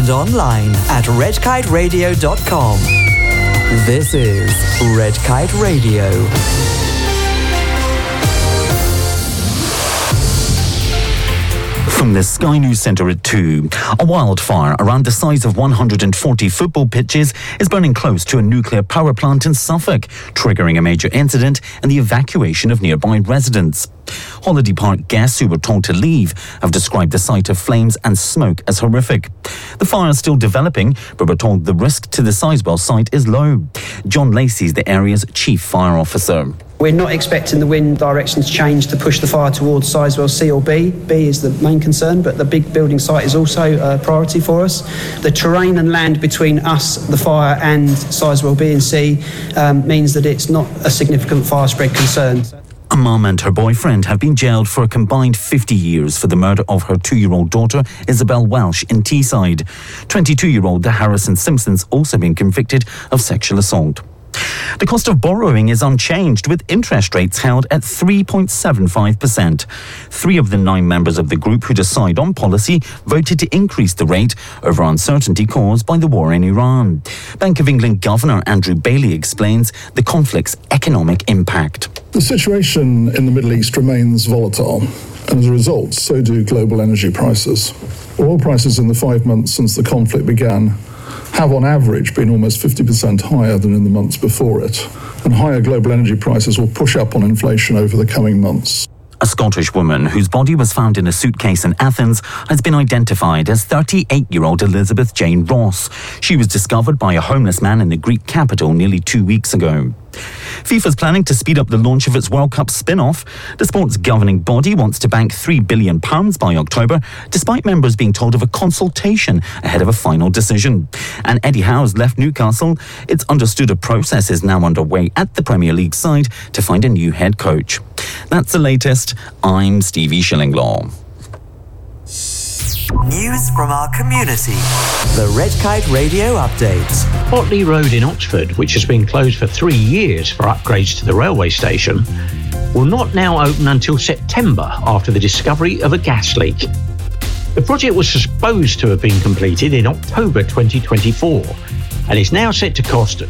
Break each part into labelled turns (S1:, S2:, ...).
S1: and online at redkiteradio.com. This is Red Kite Radio.
S2: From the Sky News Centre at 2, a wildfire around the size of 140 football pitches is burning close to a nuclear power plant in Suffolk, triggering a major incident and the evacuation of nearby residents. Holiday Park guests who were told to leave have described the sight of flames and smoke as horrific. The fire is still developing, but we're told the risk to the Sizewell site is low. John Lacey is the area's chief fire officer.
S3: We're not expecting the wind direction to change to push the fire towards Sizewell C or B. B is the main concern, but the big building site is also a priority for us. The terrain and land between us, the fire, and Sizewell B and C means that it's not a significant fire spread concern.
S2: A mum and her boyfriend have been jailed for a combined 50 years for the murder of her 2-year-old daughter, Isabel Welsh, in Teesside. 22-year-old Harrison Simpson's also been convicted of sexual assault. The cost of borrowing is unchanged, with interest rates held at 3.75%. 3 of the 9 members of the group who decide on policy voted to increase the rate over uncertainty caused by the war in Iran. Bank of England Governor Andrew Bailey explains the conflict's economic impact.
S4: The situation in the Middle East remains volatile, and as a result, so do global energy prices. Oil prices in the 5 months since the conflict began have on average been almost 50% higher than in the months before it, and higher global energy prices will push up on inflation over the coming months.
S2: A Scottish woman whose body was found in a suitcase in Athens has been identified as 38-year-old Elizabeth Jane Ross. She was discovered by a homeless man in the Greek capital nearly 2 weeks ago. FIFA's planning to speed up the launch of its World Cup spin-off. The sport's governing body wants to bank £3 billion by October, despite members being told of a consultation ahead of a final decision. And Eddie Howe's left Newcastle. It's understood a process is now underway at the Premier League side to find a new head coach. That's the latest. I'm Stevie Shillinglaw.
S1: News from our community. The Red Kite Radio Update.
S5: Otley Road in Oxford, which has been closed for 3 years for upgrades to the railway station, will not now open until September after the discovery of a gas leak. The project was supposed to have been completed in October 2024 and is now set to cost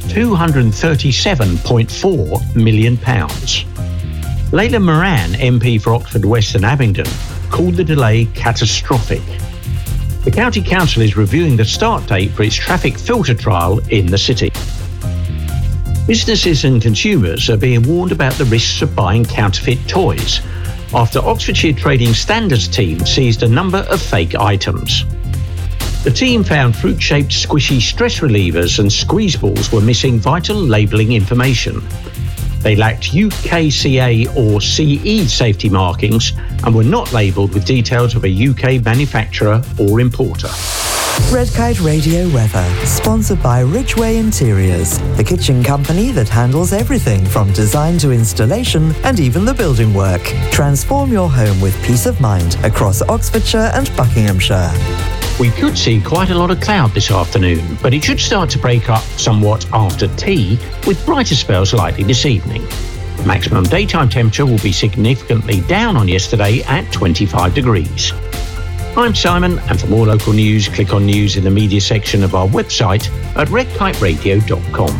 S5: £237.4 million. Layla Moran, MP for Oxford West and Abingdon, called the delay catastrophic. The County Council is reviewing the start date for its traffic filter trial in the city. Businesses and consumers are being warned about the risks of buying counterfeit toys after Oxfordshire Trading Standards team seized a number of fake items. The team found fruit-shaped squishy stress relievers and squeeze balls were missing vital labelling information. They lacked UKCA or CE safety markings and were not labelled with details of a UK manufacturer or importer.
S1: Red Kite Radio weather, sponsored by Ridgeway Interiors, the kitchen company that handles everything from design to installation and even the building work. Transform your home with peace of mind across Oxfordshire and Buckinghamshire.
S5: We could see quite a lot of cloud this afternoon, but it should start to break up somewhat after tea, with brighter spells likely this evening. Maximum daytime temperature will be significantly down on yesterday at 25 degrees. I'm Simon, and for more local news, click on news in the media section of our website at redkiteradio.com.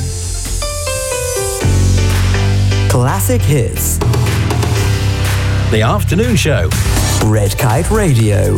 S1: Classic hits.
S6: The afternoon show.
S1: Red Kite Radio.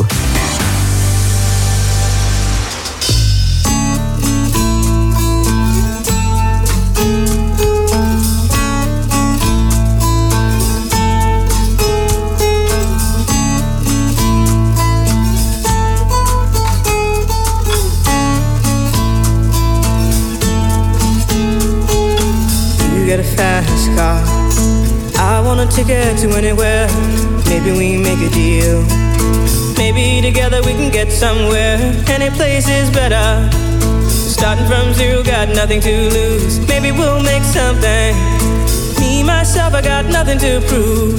S7: Get a fast car, I want a ticket to anywhere. Maybe we make a deal. Maybe together we can get somewhere. Any place is better. Starting from zero, got nothing to lose. Maybe we'll make something. Me, myself, I got nothing to prove.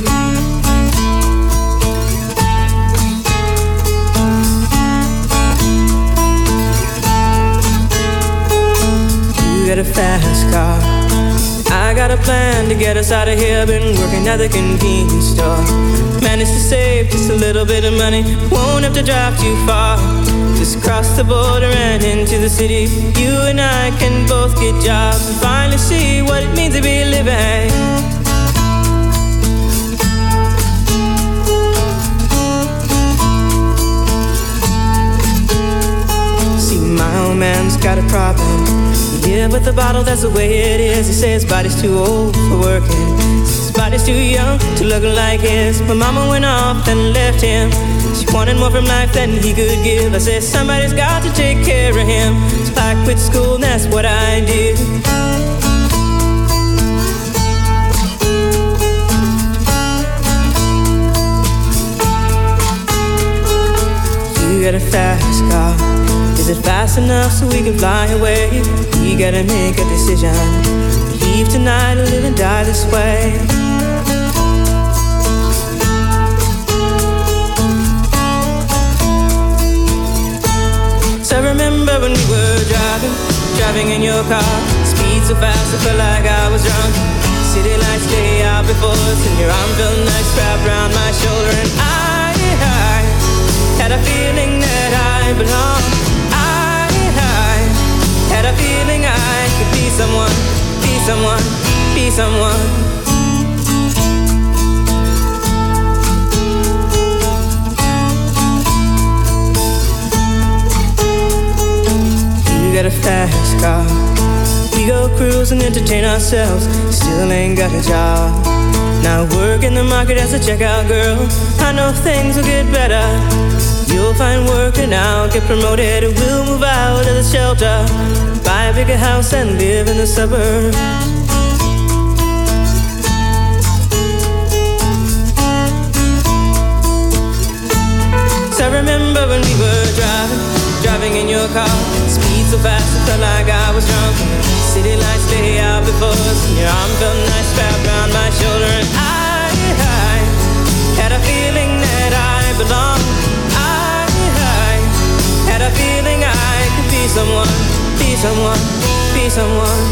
S7: You got a fast car, I got a plan to get us out of here. Been working at the convenience store. Managed to save just a little bit of money. Won't have to drive too far. Just cross the border and into the city. You and I can both get jobs and finally see what it means to be living. See, my old man's got a problem. Yeah, with the bottle, that's the way it is. He says his body's too old for working. His body's too young to look like his. My mama went off and left him. She wanted more from life than he could give. I said, somebody's got to take care of him. So I quit school and that's what I did. You got a fast car. Is it fast enough so we can fly away? We gotta make a decision. Leave tonight or live and die this way. So I remember when we were driving in your car. Speed so fast I felt like I was drunk. City lights lay out before us, and your arm felt nice wrapped around my shoulder. And I had a feeling that I belonged. Had a feeling I could be someone, be someone, be someone. You got a fast car. We go cruise and entertain ourselves. Still ain't got a job. Now work in the market as a checkout girl. I know things will get better. You'll find work and I'll get promoted. We'll move out of the shelter, buy a bigger house and live in the suburbs. So I remember when we were driving in your car. Speed so fast I felt like I was drunk. City lights lay out before us, and your arm felt nice wrapped around my shoulder. And I had a feeling that I belonged. Had a feeling I could be someone, be someone, be someone.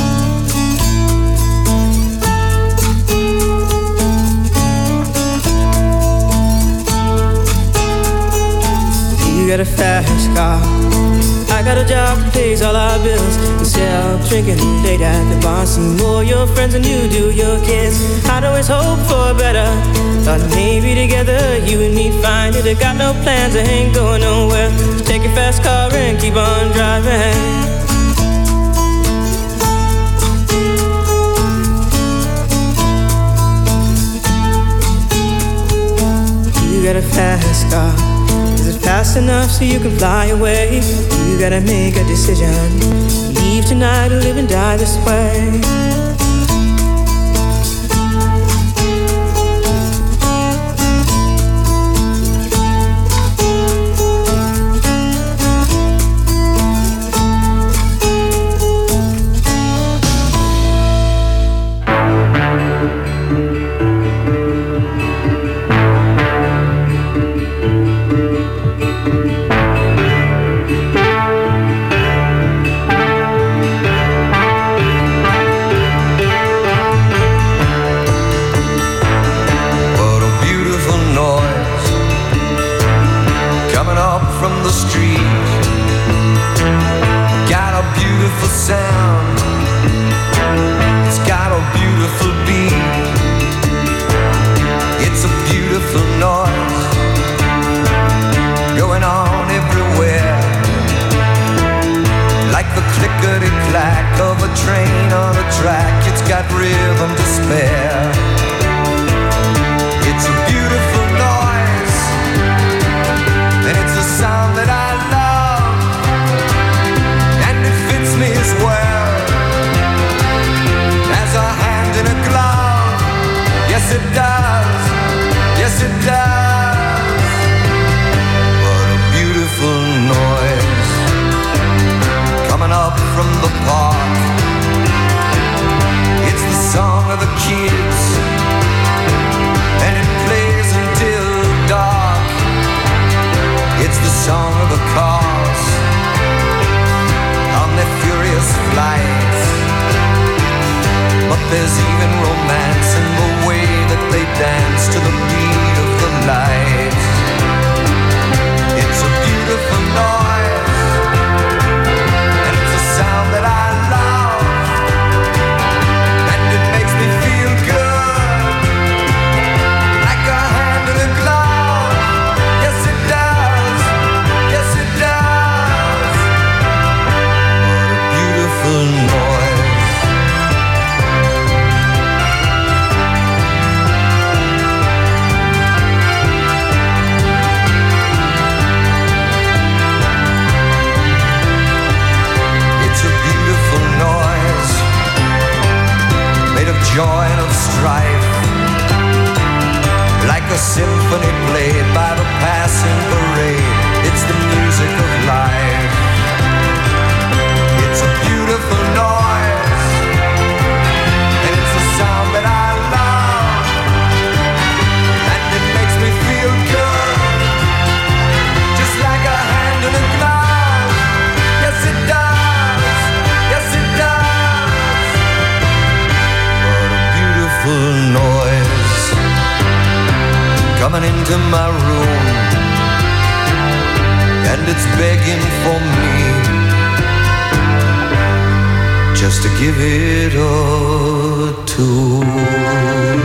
S7: You got a fast car. I got a job that pays all our bills. You sell drinking late at the bar. See more your friends than you do your kids. I'd always hope for better. Thought maybe together you and me find it. I got no plans, I ain't going nowhere. Just take your fast car and keep on driving. You got a fast car. Is it fast enough so you can fly away? You gotta make a decision. Leave tonight or live and die this way.
S8: begging for me just to give it a tune.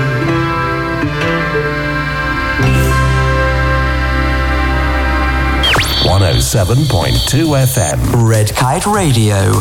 S9: 107.2 FM.
S1: Red Kite Radio.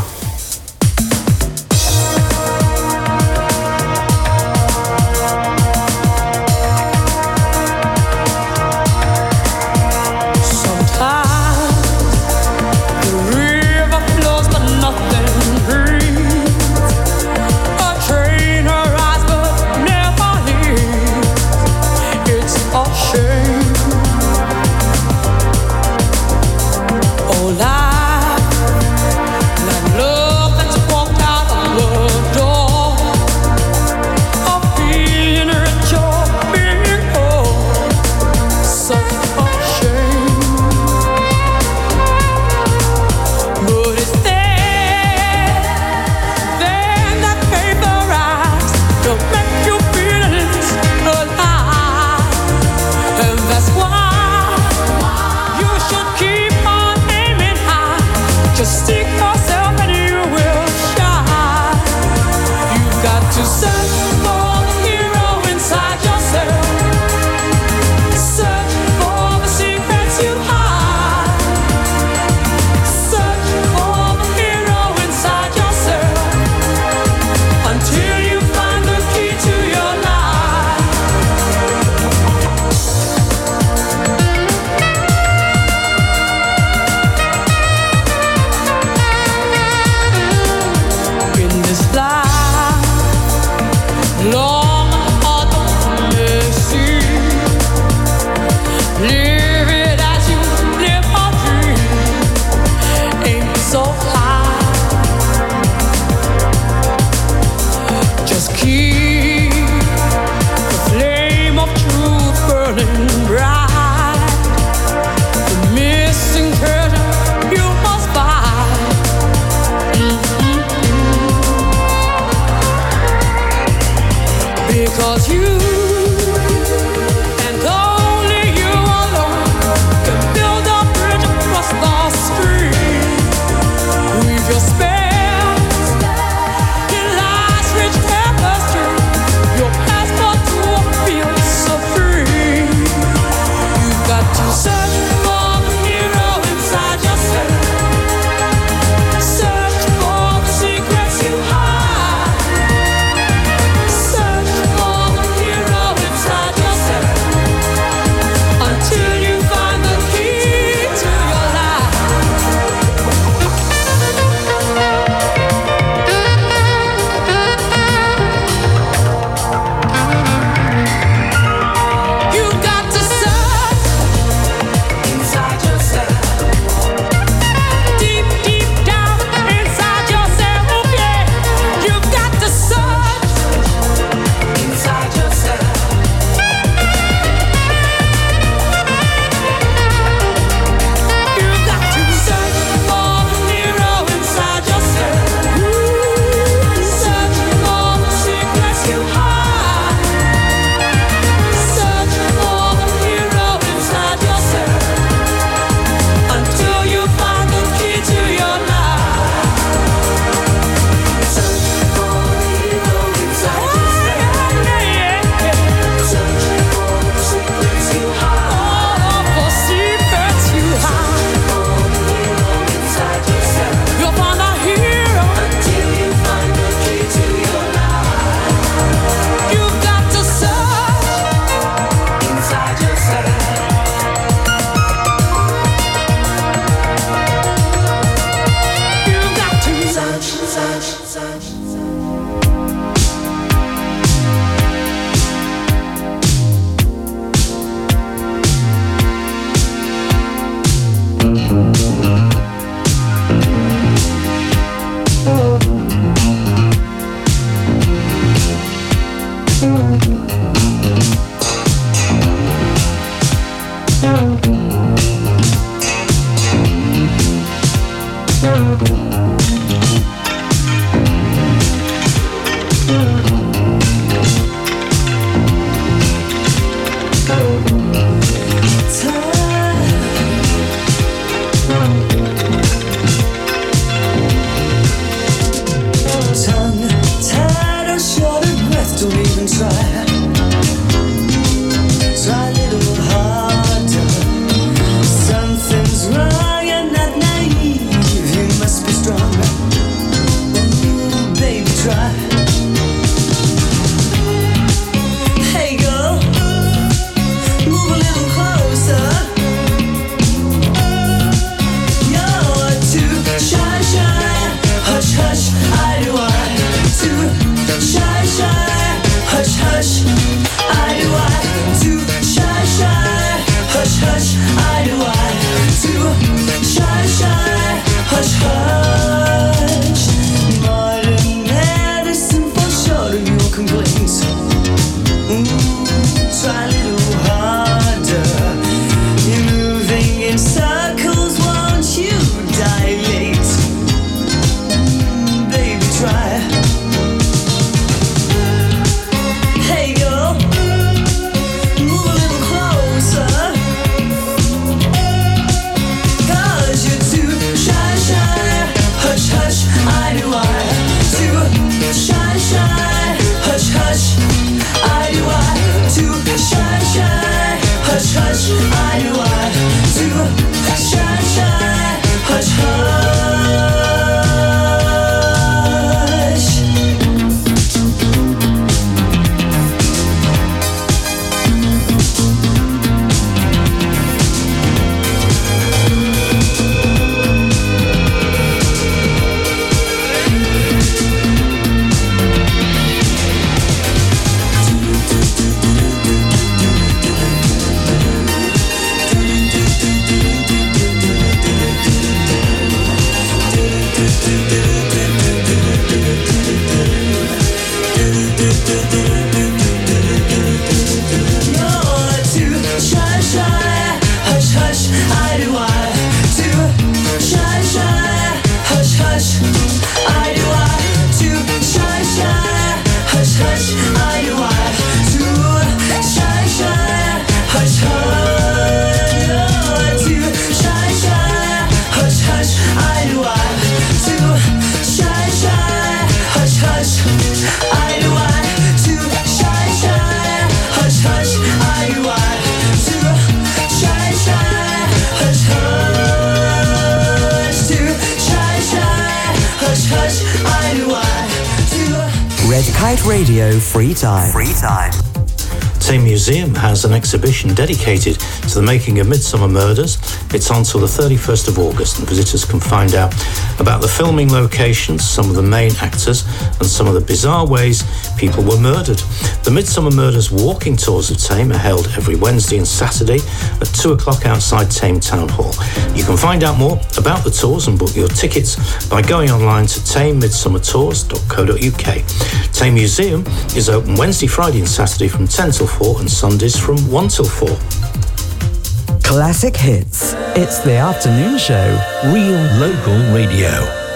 S1: Kite Radio Free Time.
S10: Tame Museum has an exhibition dedicated to the making of Midsomer Murders. It's on till the 31st of August, and visitors can find out about the filming locations, some of the main actors, and some of the bizarre ways people were murdered. The Midsomer Murders walking tours of Tame are held every Wednesday and Saturday at 2 o'clock outside Tame Town Hall. You can find out more about the tours and book your tickets by going online to tamemidsummertours.co.uk. Tame Museum is open Wednesday, Friday and Saturday from 10 till 4 and Sundays from 1 till 4.
S1: Classic hits. It's the afternoon show.
S6: Real local radio.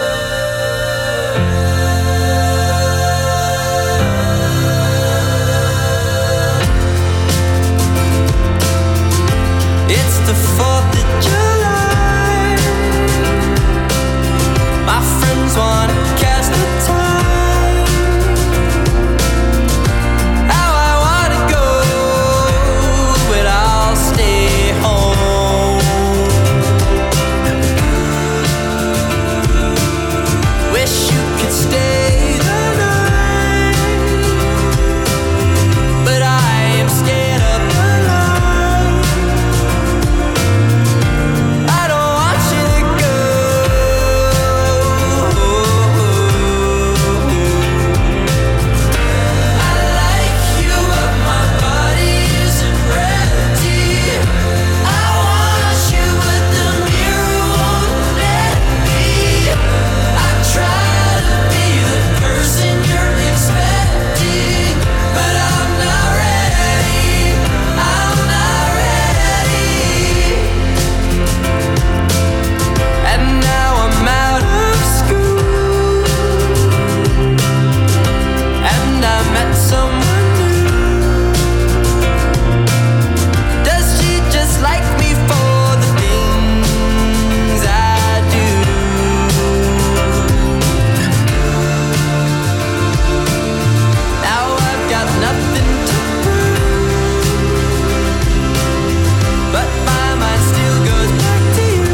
S7: It's the 4th of July. My friends wanna catch the time. How I wanna go, but I'll stay home. Wish you could stay the night, but I am scared of the light. I don't want you to go. I like you, but my body isn't ready. I want you, but the mirror won't let me. I try to be the person you're expecting, but I'm not ready. I'm not ready. And now I'm out of school, and I met someone new. Does she just like me for the things I do? Now I've got nothing to prove, but my mind still goes back to you.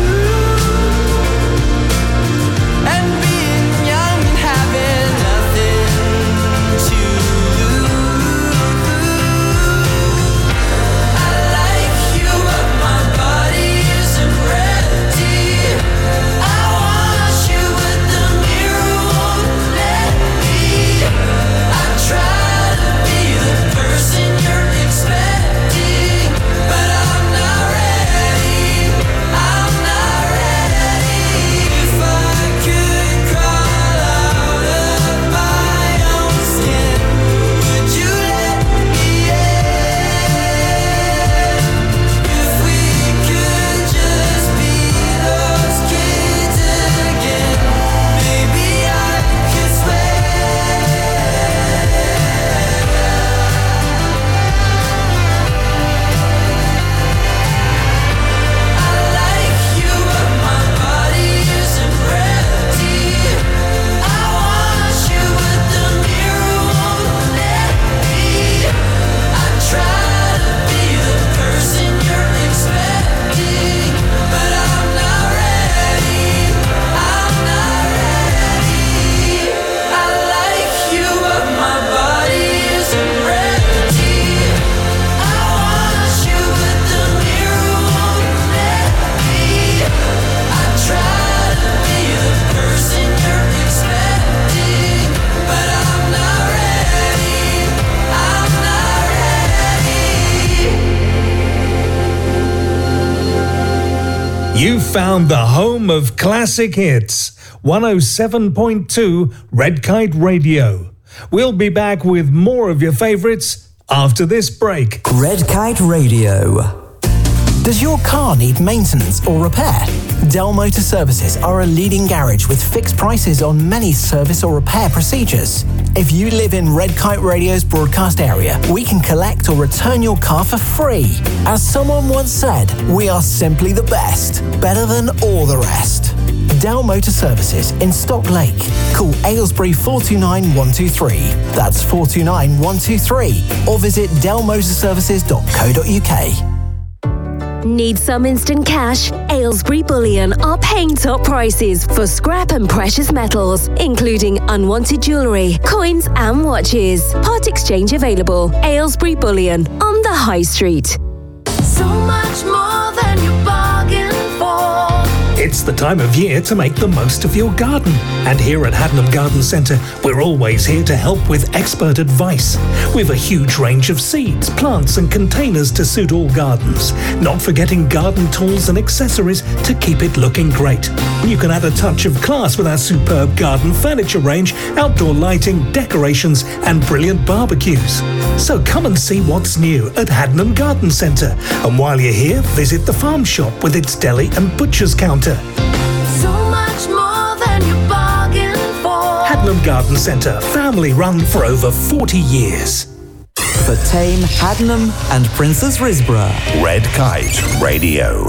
S7: And being young and having nothing to lose. I like you, but my body isn't ready. I want you, but the mirror won't let me. I try to be the person you're expecting, but I'm not ready. I'm not ready. If I could crawl out of my own skin, would you let me in? If we could just be those kids again, maybe I could swear. I like you, but my body isn't ready. I want you, but the mirror won't let me. I try to be the person you're expecting, but I'm not ready. I'm not ready. I like you, but my body isn't ready. I want you, but the mirror won't let me. I try to be the person you're expecting, but I'm not ready. I'm not ready.
S11: You found the home of classic hits. 107.2 Red Kite Radio. We'll be back with more of your favorites after this break.
S1: Red Kite Radio.
S12: Does your car need maintenance or repair? Dell Motor Services are a leading garage with fixed prices on many service or repair procedures. If you live in Red Kite Radio's broadcast area, we can collect or return your car for free. As someone once said, we are simply the best, better than all the rest. Dell Motor Services in Stock Lake. Call Aylesbury 429 123. That's 429 123. Or visit dellmotorservices.co.uk.
S13: Need some instant cash? Aylesbury Bullion are paying top prices for scrap and precious metals, including unwanted jewellery, coins and watches. Part exchange available. Aylesbury Bullion on the High Street.
S14: So much more than you bargained for.
S11: It's the time of year to make the most of your garden. And here at Haddenham Garden Centre, we're always here to help with expert advice. We've a huge range of seeds, plants and containers to suit all gardens. Not forgetting garden tools and accessories to keep it looking great. You can add a touch of class with our superb garden furniture range, outdoor lighting, decorations and brilliant barbecues. So come and see what's new at Haddenham Garden Centre. And while you're here, visit the farm shop with its deli and butcher's counter.
S14: So much more than you bargained for.
S11: Haddenham Garden Centre, family run for over 40 years.
S1: For Tame, Haddenham and Princess Risborough.
S9: Red Kite Radio.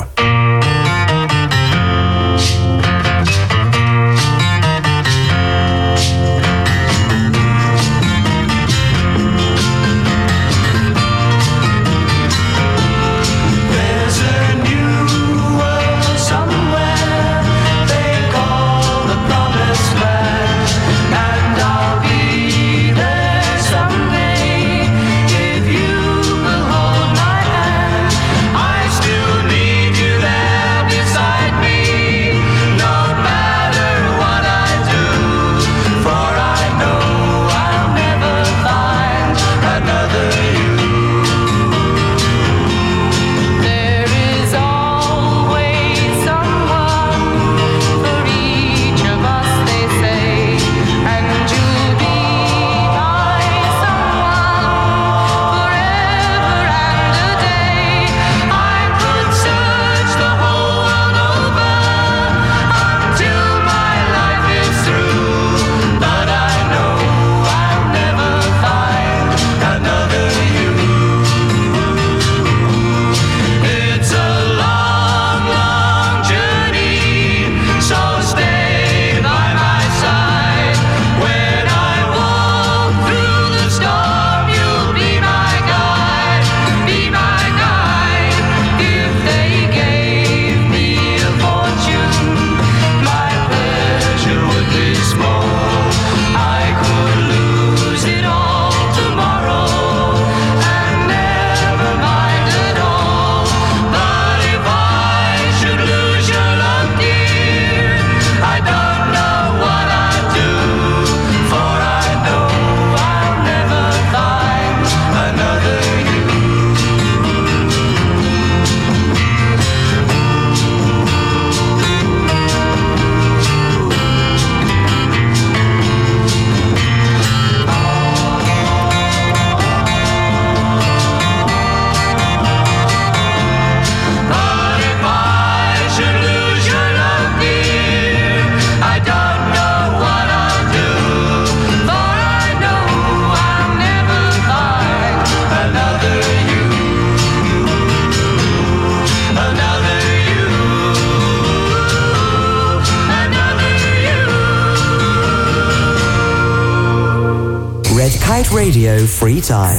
S1: Red Kite Radio Free Time.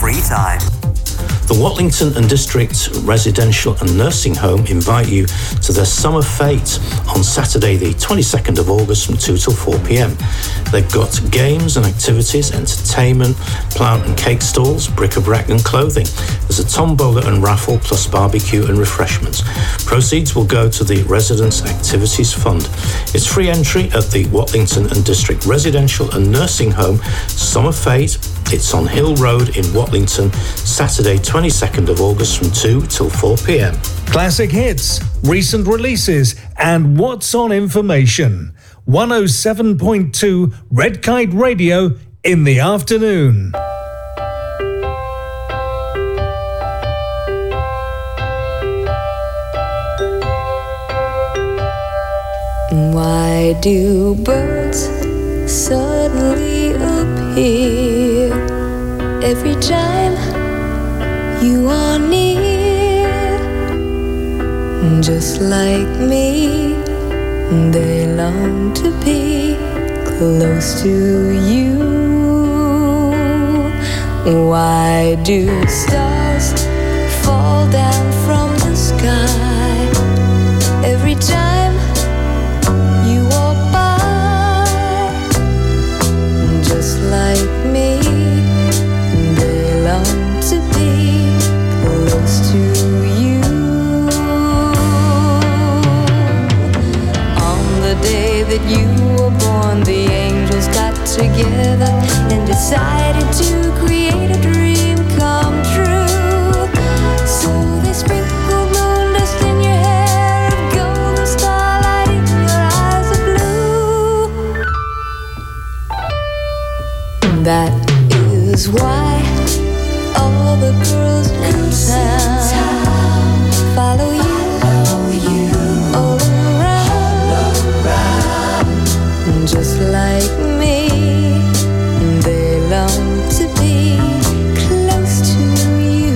S10: The Watlington and District Residential and Nursing Home invite you to their Summer Fete on Saturday the 22nd of August from 2 till 4 p.m. They've got games and activities, entertainment, plant and cake stalls, bric-a-brac and clothing. There's a tombola and raffle plus barbecue and refreshments. Proceeds will go to the Residents Activities Fund. It's free entry at the Watlington and District Residential and Nursing Home Summer Fete. It's on Hill Road in Watlington, Saturday 22nd of August from 2 till 4 p.m.
S11: Classic hits, recent releases, and what's on information. 107.2 Red Kite Radio in the afternoon.
S15: Why do birds suddenly appear every time you are near? Just like me, they long to be close to you. Why do stars fall down from the sky day that you were born, the angels got together and decided to create a dream come true. So they sprinkled moon dust in your hair of gold and starlight in your eyes of blue. That is why all the girls in town follow you all around. Just like me, they long to be close to you.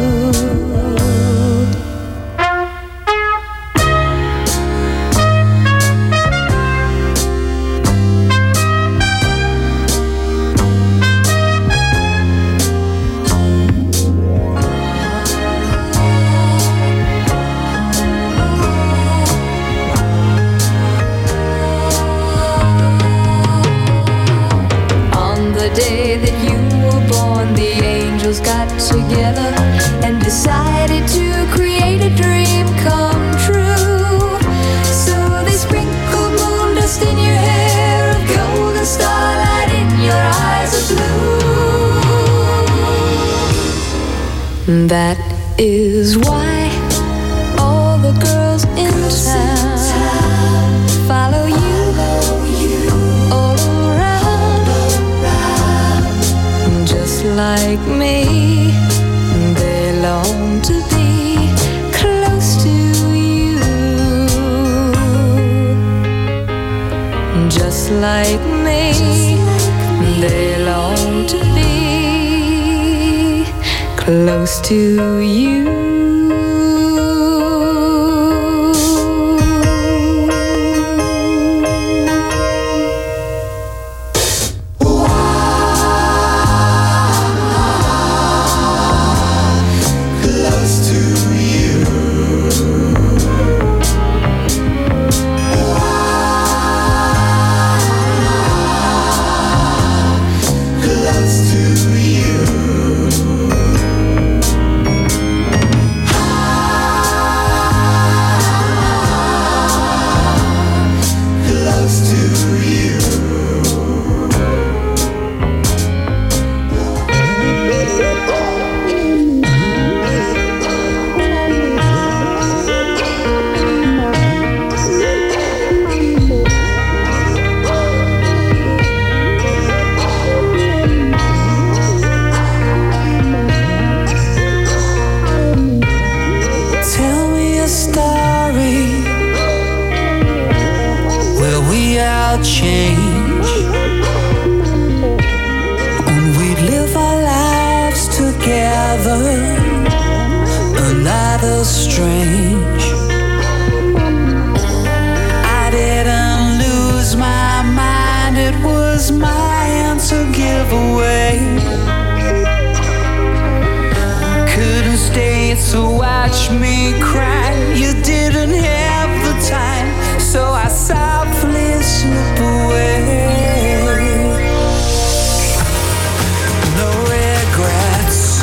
S15: Day that you were born, the angels got together and decided to create a dream come true. So they sprinkled moon dust in your hair of gold and starlight in your eyes of blue. That is why all the girls in town follow you all around. Just like me, they long to be close to you. Just like me, they long to be close to you.
S16: So watch me cry. You didn't have the time, so I softly slip away. No regrets,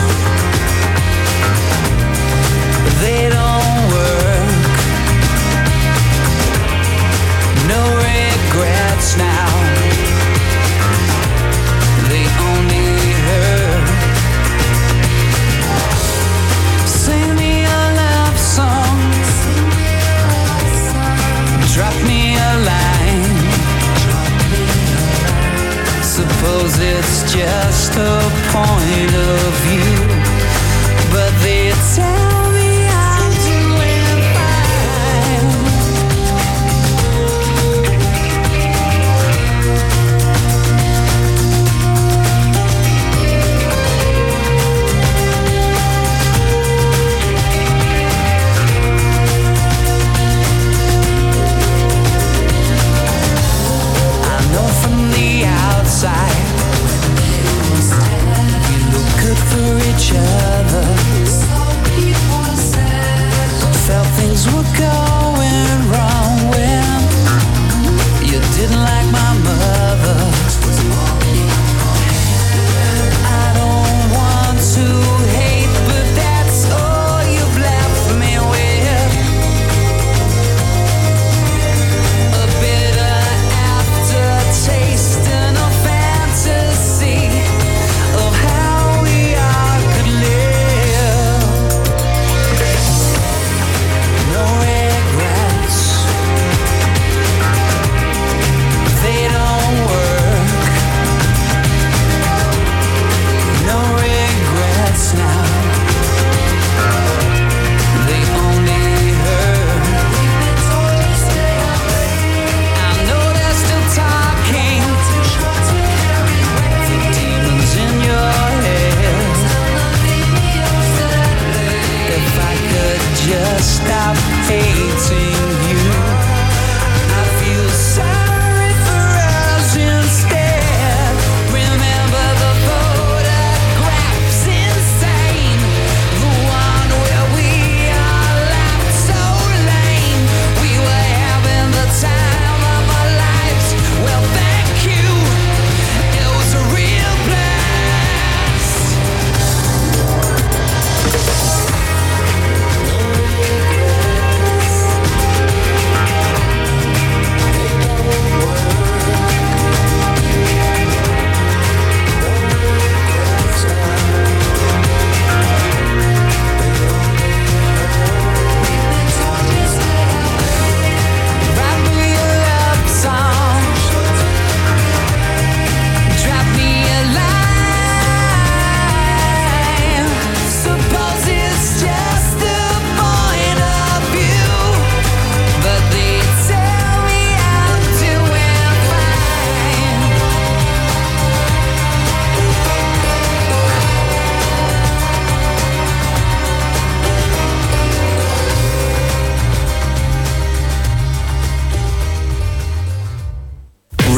S16: they don't work. No regrets now, they only hurt. Sing me a love song, drop me a line. Suppose it's just a point of view, but they tell me I'm doing fine. I know from the outside you look good for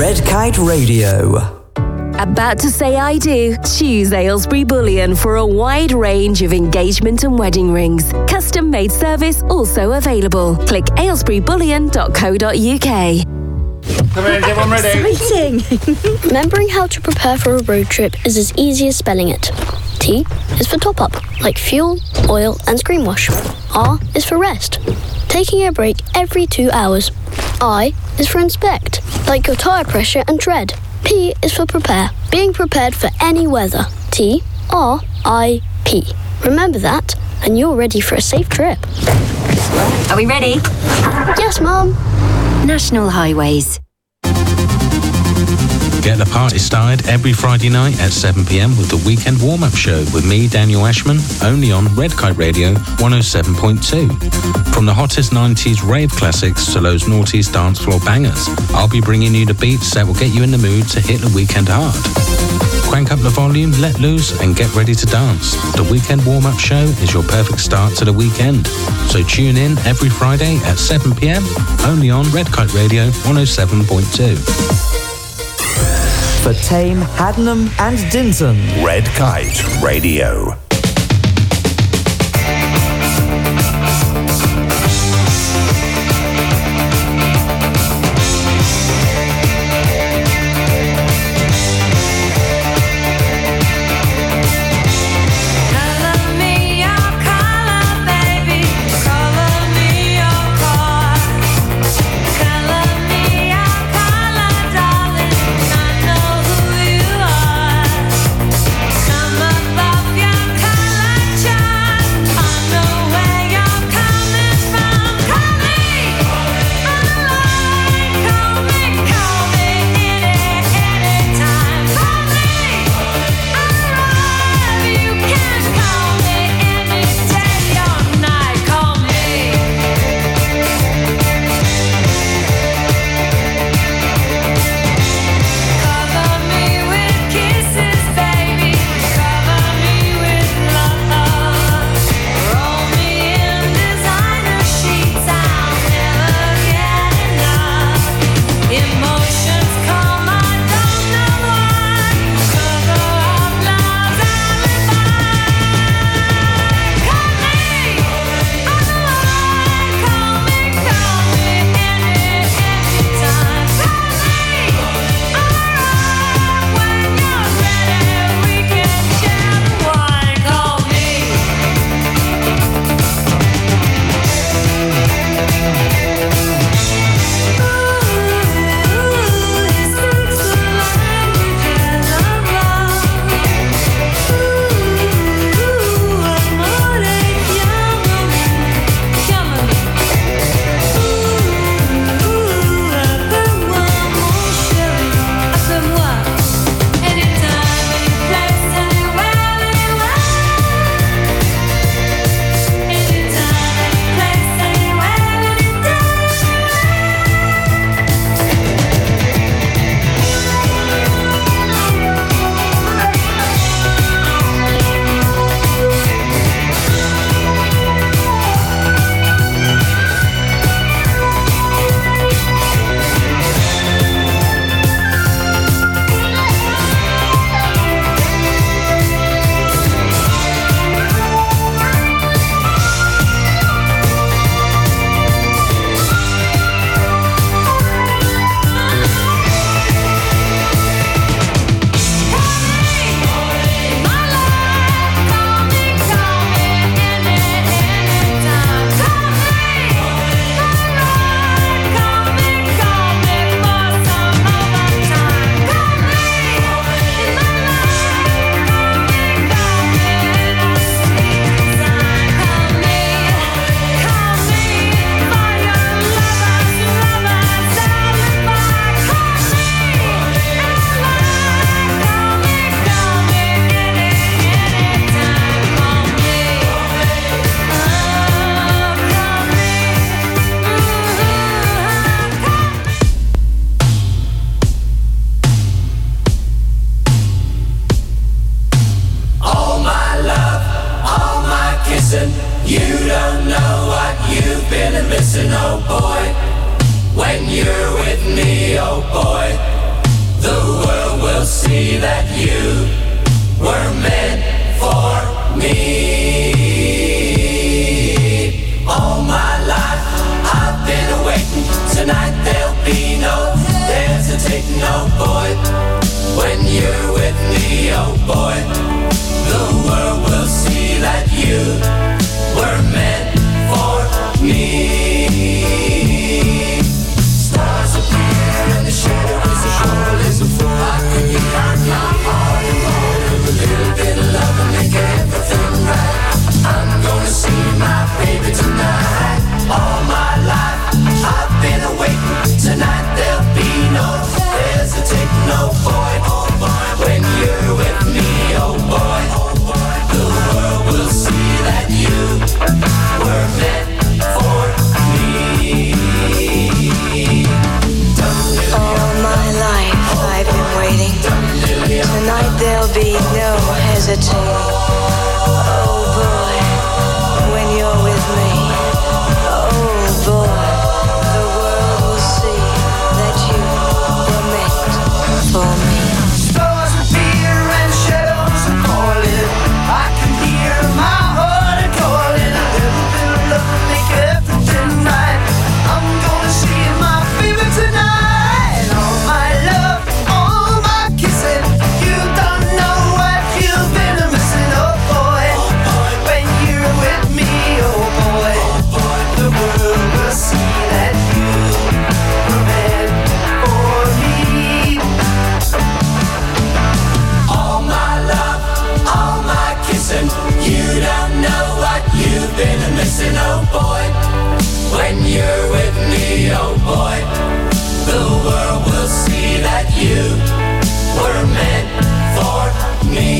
S1: Red Kite Radio.
S13: About to say I do? Choose Aylesbury Bullion for a wide range of engagement and wedding rings. Custom-made service also available. Click aylesburybullion.co.uk.
S17: Come in, everyone ready?
S18: Exciting! Remembering how to prepare for a road trip is as easy as spelling it. T is for top-up, like fuel, oil and screen wash. R is for rest, taking a break every 2 hours. I is for inspect, like your tyre pressure and tread. P is for prepare, being prepared for any weather. T-R-I-P. Remember that, and you're ready for a safe trip.
S19: Are we ready?
S18: Yes, Mum.
S19: National Highways.
S20: Get the party started every Friday night at 7 p.m. with the Weekend Warm-Up Show with me, Daniel Ashman, only on Red Kite Radio 107.2. From the hottest 90s rave classics to those noughties dance floor bangers, I'll be bringing you the beats that will get you in the mood to hit the weekend hard. Crank up the volume, let loose, and get ready to dance. The Weekend Warm-Up Show is your perfect start to the weekend. So tune in every Friday at 7 p.m. only on Red Kite Radio 107.2.
S1: For Tame, Haddenham and Dinton.
S9: Red Kite Radio.
S14: Above your
S16: see that you were meant for me. All my life I've been waiting. Tonight there'll be no hesitating, oh boy. When you're with me, oh boy, the world will see that you were meant for me. Stars appear and the shadow is a hole is a fool. I could be on my heart and roll with a little bit of love and make everything right. I'm gonna see my baby tonight. All my life I've been waiting. Tonight there'll be no hesitating, no boy, oh boy. When you're with me, oh boy, the world will see that you were meant for me.
S15: All my life I've been waiting. Tonight there'll be no hesitating. Oh boy, when you're with me, oh boy, the world will see that you were meant for me.
S16: Stars appear and shadows are calling. I can hear my heart calling. A little bit of love will make everything right. I'm gonna see my baby tonight. All my love, all my kissing. You don't know what you've been missing, oh boy. When you're with me, oh boy, the world will see that you were meant for me. All my love, all my kissing. You don't know what you've been missing, oh boy. When you're with me, oh boy, the world will see that you were meant for me.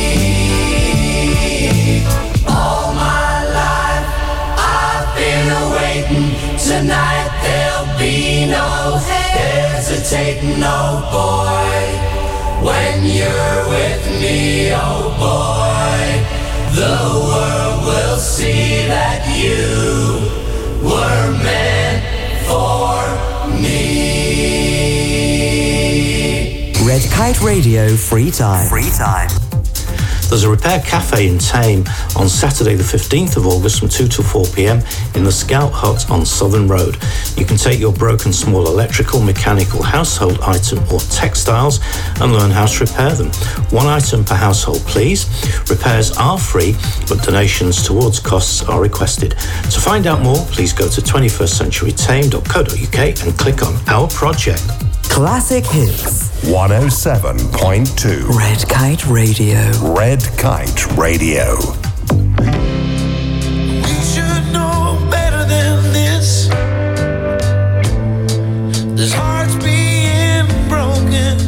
S16: All my life I've been waiting. Tonight there'll be no hesitating, oh boy. When you're with me, oh boy, the world will see that you were meant for me.
S1: Red Kite Radio Free Time. Free Time.
S10: There's a repair cafe in Thame on Saturday the 15th of August from 2 till 4 p.m. in the Scout Hut on Southern Road. You can take your broken small electrical, mechanical, household item or textiles and learn how to repair them. One item per household, please. Repairs are free, but donations towards costs are requested. To find out more, please go to 21stcenturytame.co.uk and click on Our Project.
S1: Classic hits.
S9: 107.2.
S1: Red Kite Radio.
S9: Red Kite Radio.
S16: We should know better than this. There's hearts being broken.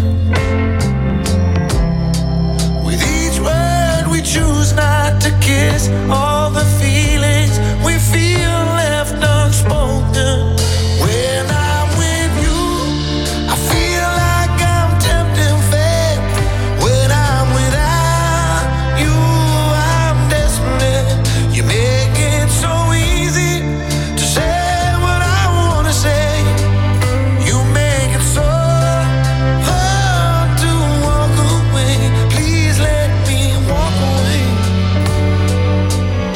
S16: With each word we choose not to kiss. All the feelings we feel left unspoken. When I'm with you, I feel like I'm tempting fate. When I'm without you, I'm desperate. You make it so easy to say what I wanna say. You make it so hard to walk away. Please let me walk away.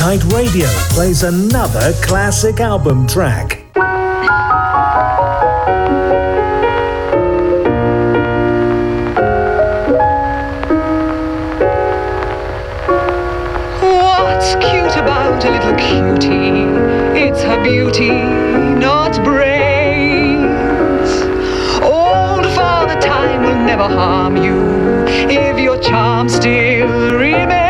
S11: Kite Radio plays another classic album track.
S21: What's cute about a little cutie? It's her beauty, not brains. Old Father Time will never harm you if your charm still remains.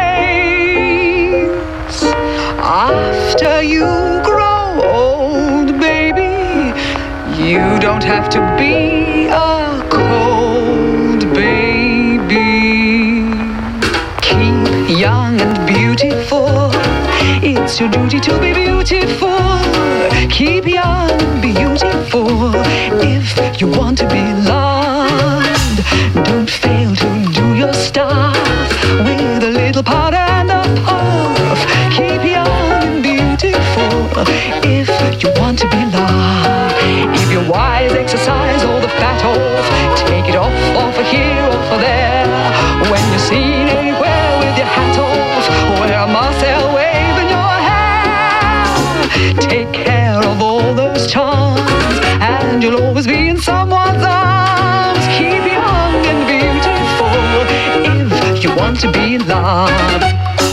S21: After you grow old, baby, you don't have to be a cold baby. Keep young and beautiful. It's your duty to be beautiful. Keep young and beautiful if you want to be loved. Don't fail to do your stuff with a little powder and a puff. Keep young and beautiful if you want to be loved. If you're wise, exercise all the fat off. Take it off of here, off of there. When you're seen anywhere with your hat off, wear a Marcel wave in your hair. Take care of all those charms, and you'll always be in someone's arms. Keep young and beautiful if you want to be loved.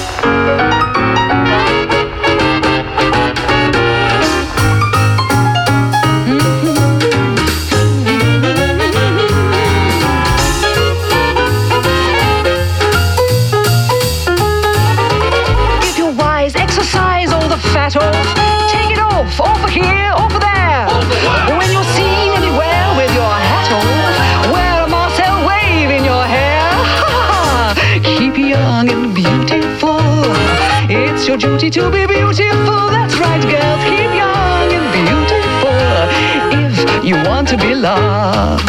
S21: Fat off, take it off, over here, over there. When you're seen anywhere with your hat off, wear a Marcel wave in your hair. Keep young and beautiful. It's your duty to be beautiful. That's right, girls. Keep young and beautiful if you want to be loved.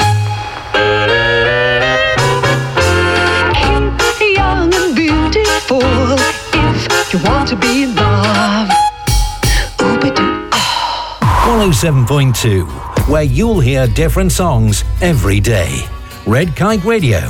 S21: Keep young and beautiful if you want to be loved.
S6: 107.2, where you'll hear different songs every day. Red Kite Radio.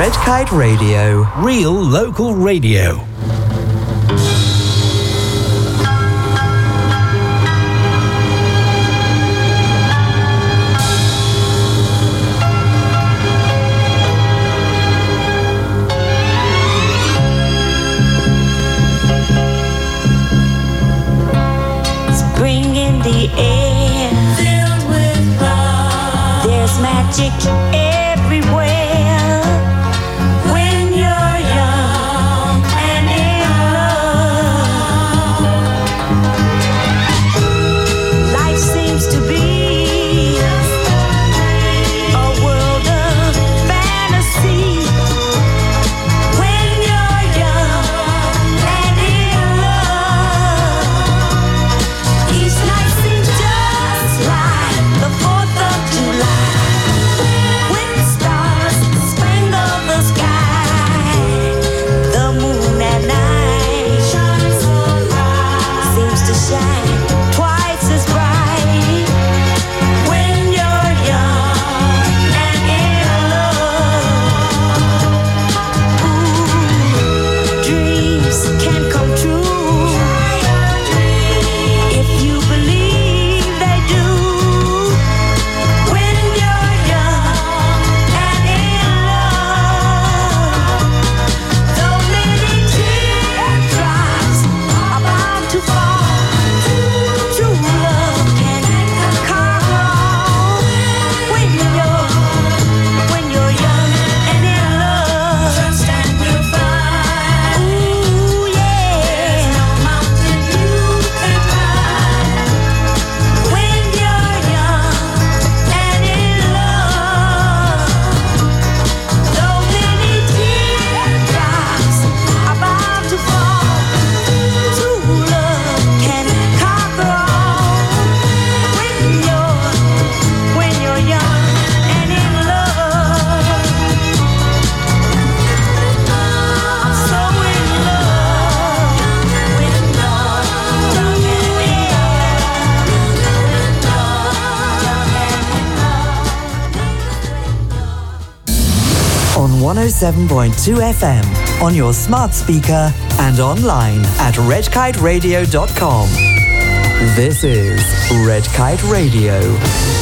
S1: Red Kite Radio.
S6: Real local radio.
S3: Spring in the air, filled with love. There's magic everywhere. When you're young and in love, life seems to be a world of fantasy. When you're young and in love, each night seems just like the 4th of July. When stars spangle the sky, the moon at night shines so bright, seems to shine twice as bright. When you're young and in love, ooh, dreams can come true if you believe they do. When you're young and in love, though many teardrops are bound to fall, true love can conquer all. When you're young and in love, trust and you'll find. Ooh, yeah. There's no mountain you can climb. When you're young and in love, though many teardrops are bound to fall, true love can conquer all. When you're young and in love, I'm so in love with love, young and in
S1: On 107.2 FM, on your smart speaker and online at redkiteradio.com. This is Red Kite Radio.